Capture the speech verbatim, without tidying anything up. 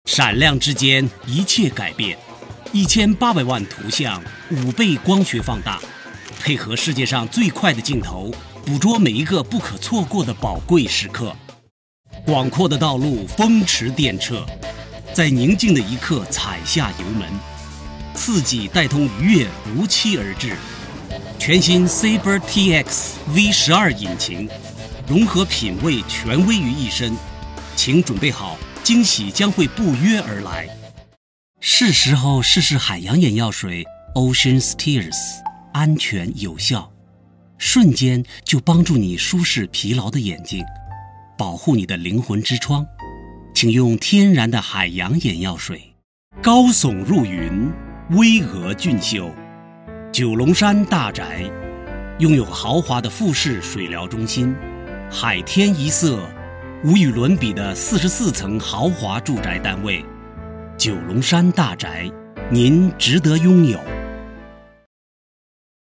闪亮之间，一切改变。一千八百万图像，五倍光学放大，配合世界上最快的镜头，捕捉每一个不可错过的宝贵时刻。广阔的道路风驰电掣，在宁静的一刻踩下油门，刺激带通愉悦如期而至。全新 Saber T X V 十二 引擎，融合品味权威于一身，请准备好，惊喜将会不约而来。是时候试试海洋眼药水 Ocean's Tears， 安全有效，瞬间就帮助你舒适疲劳的眼睛，保护你的灵魂之窗。请用天然的海洋眼药水。高耸入云，巍峨俊秀，九龙山大宅拥有豪华的复式水疗中心，海天一色，无与伦比的四十四层豪华住宅单位。九龙山大宅，您值得拥有。